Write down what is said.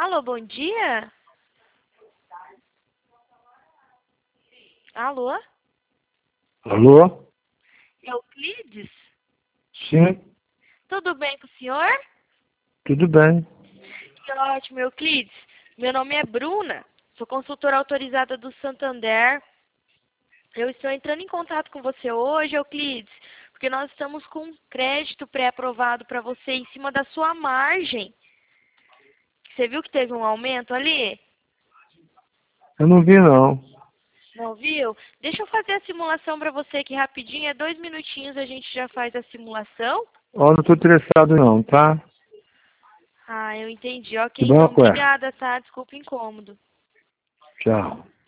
Alô, bom dia? Alô? Alô? Euclides? Sim, Tudo bem com o senhor? tudo bem. Que ótimo, Euclides. Meu nome é Bruna, sou consultora autorizada do Santander. Eu estou entrando em contato com você hoje, Euclides, porque nós estamos com um crédito pré-aprovado para você em cima da sua margem. Você viu que teve um aumento ali? Eu não vi, não. Não viu? Deixa eu fazer a simulação para você aqui rapidinho. É 2 minutinhos, a gente já faz a simulação. Ó, não estou interessado, não, tá? Ah, eu entendi. Ok, Que então banco é? obrigada, tá? Desculpa o incômodo. Tchau.